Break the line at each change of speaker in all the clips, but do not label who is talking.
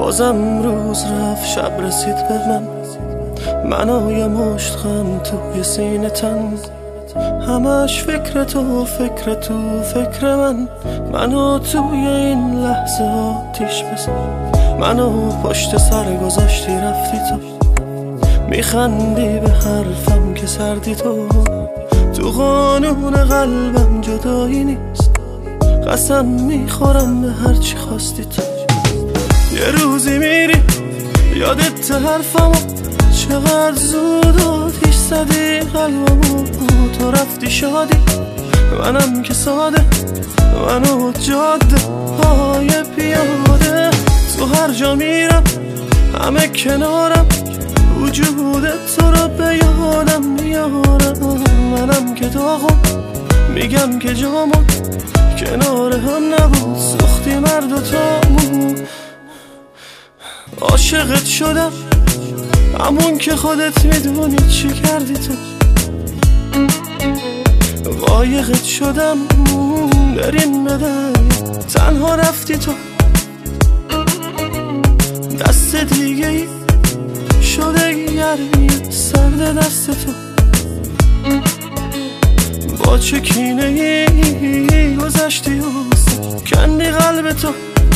بازم روز رفت شب رسید به من و یه مشت غم توی سینه تن، همش فکر تو فکر منو توی این لحظه آتیش بزن. منو پشت سر گذاشتی رفتی تو، میخندی به حرفم که سردی تو قانون قلبم جدایی نیست، قسم میخورم به هرچی خواستی تو. یه روزی میری یادت حرفمو، چقدر زود آتیش زدی قلبمو. تو رفتی شادی منم که ساده، منو جاده های پیاده. تو هر جا میرم همه کنارم، وجودت تو رو به یادم میارم. منم که داغم میگم که جامون کنار هم نبود، سوختی مرد و تامون. عاشقت شدم همون که خودت میدونی چی کردی تو. قایقت شدم بریم به دریا، تنها رفتی تو. دست دیگه ای شده گرمی سرد دست تو، با چه کینه ای گذشتی و کندی قلب تو.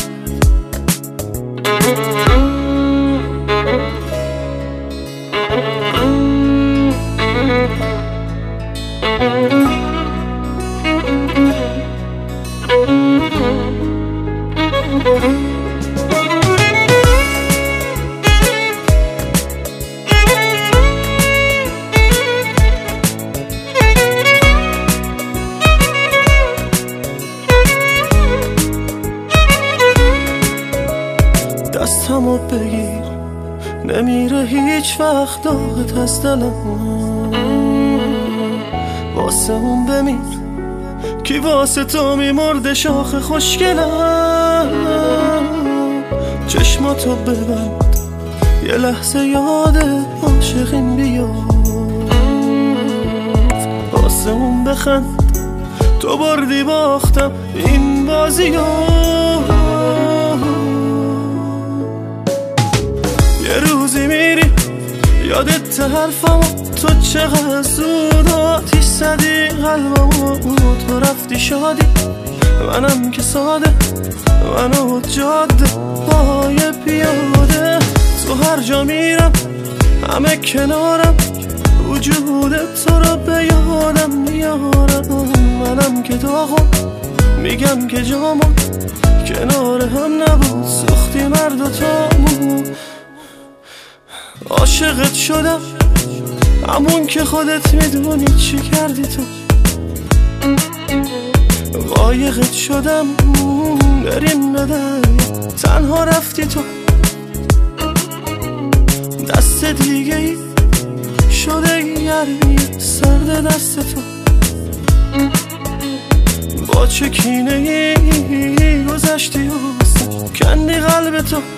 دستمو بگیر نمیره هیچ وقت داغت از دلم، واسه اون بمیر کی واسه تو میمرده شاخ خوشگلم. چشماتو ببند یه لحظه یاد عاشقین بیاد، واسه اون بخند تو بردی باختم این بازیو. یه روزی میری یادت حرفمو، تو چقدر زود آتیش زدی قلبمو. تو رفتی شادی منم که ساده، منو جاده پای پیاده. تو هر جا میرم همه کنارم، وجودت تو رو به یادم میارم. منم که داغم میگم که جامون کنار هم نبود، سوختی مرد و تامون. عاشقت شدم همون که خودت میدونی چی کردی تو. قایقت شدم بریم به دریا، تنها رفتی تو. دست دیگه ای شده گرمی سرد دست تو، با چه کینه ای گذشتی و کندی قلب تو.